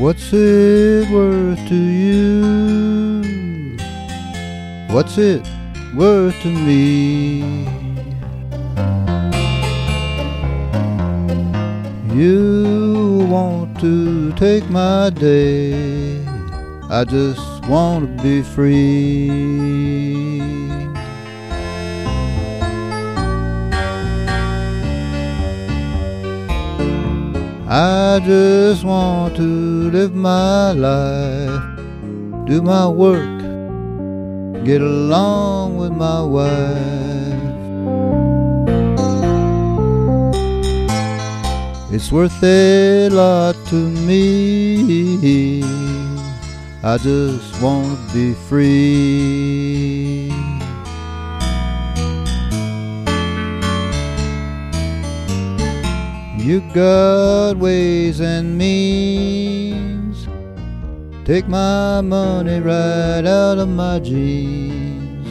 What's it worth to you? What's it worth to me? You want to take my day, I just want to be free. I just want to live my life, do my work, get along with my wife. It's worth a lot to me, I just want to be free. You got ways and means, take my money right out of my jeans.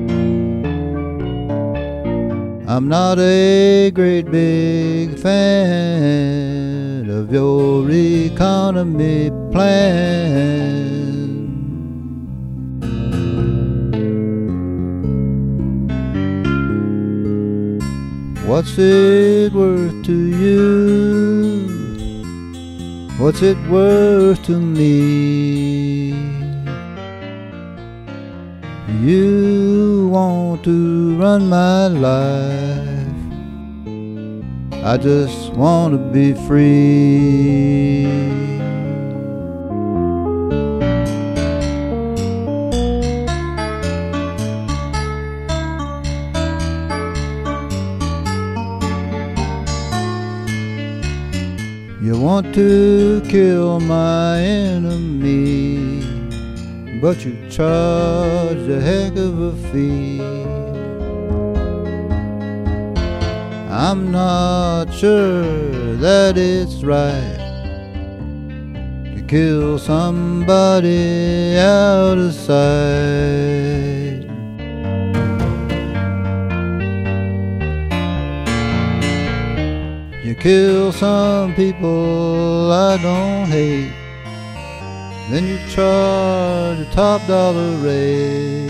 I'm not a great big fan of your economy plan. What's it worth to you? What's it worth to me? You want to run my life, I just want to be free. You want to kill my enemy, but you charge a heck of a fee. I'm not sure that it's right to kill somebody out of sight. You kill some people I don't hate, then you charge a top dollar rate.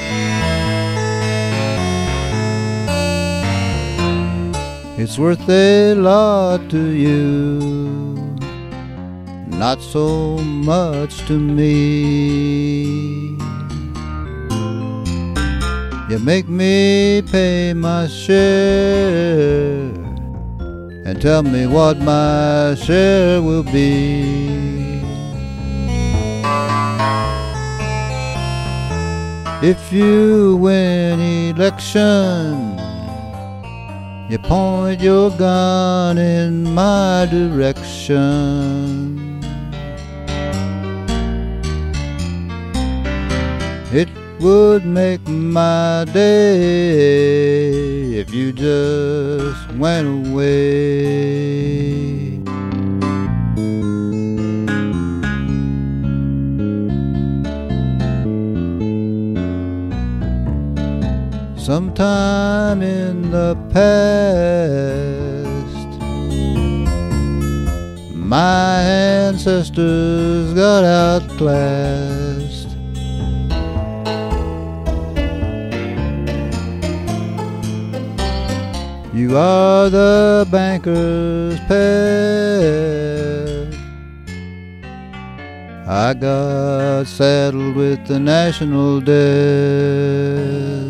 It's worth a lot to you, not so much to me. You make me pay my share and tell me what my share will be. If you win election, you point your gun in my direction. It would make my day if you just went away. Sometime in the past, my ancestors got outclassed. You are the banker's pet. I got saddled with the national debt.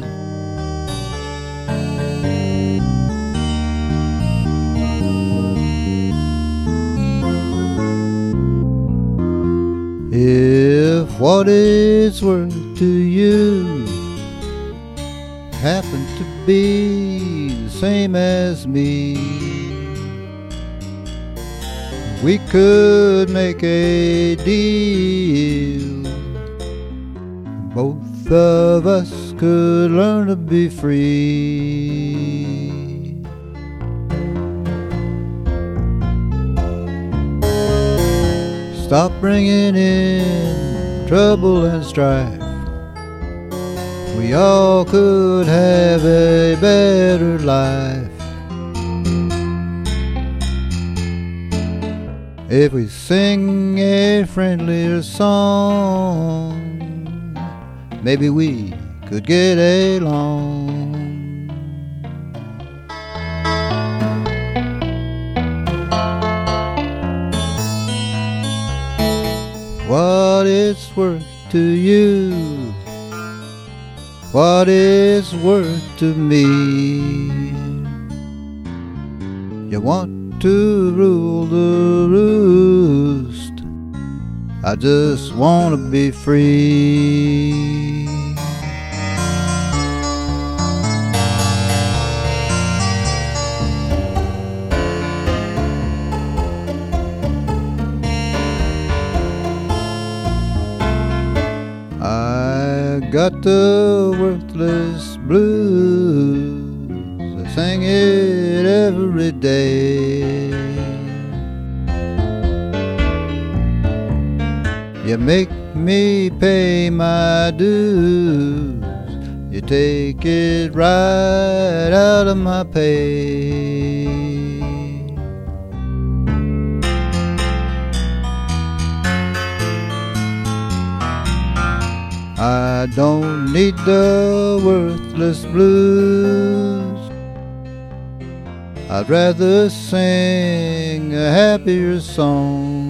If what it's worth to you happen to be the same as me, we could make a deal. Both of us could learn to be free. Stop bringing in trouble and strife. We all could have a better life. If we sing a friendlier song, maybe we could get along. What it's worth to you, what it's worth to me. You want to rule the roost, I just want to be free. I got the worthless blues, I sing it every day. You make me pay my dues, you take it right out of my pay. I don't need the worthless blues, I'd rather sing a happier song.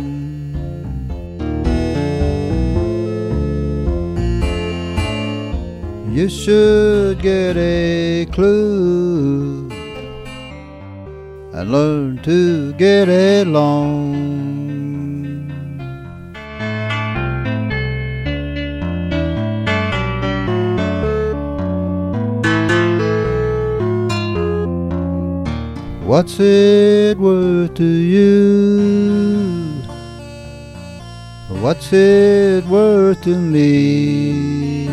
You should get a clue and learn to get along. What's it worth to you? What's it worth to me?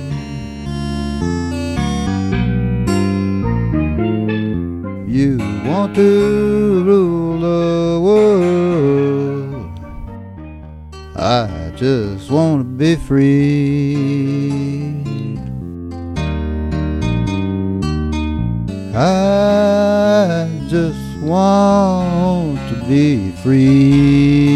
You want to rule the world, I just want to be free. I just want to be free.